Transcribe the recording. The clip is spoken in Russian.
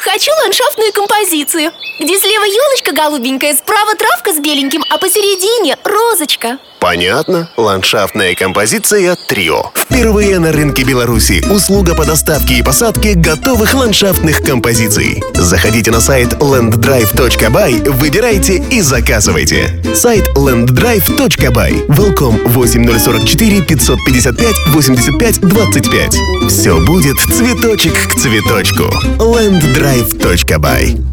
Хочу ландшафтную композицию, где слева елочка голубенькая, справа травка с беленьким, а посередине розочка. Понятно. Ландшафтная композиция «Трио». Впервые на рынке Беларуси услуга по доставке и посадке готовых ландшафтных композиций. Заходите на сайт landdrive.by, выбирайте и заказывайте. Сайт landdrive.by. Welcome 8044 555 85 25. Все будет цветочек к цветочку. landdrive.by.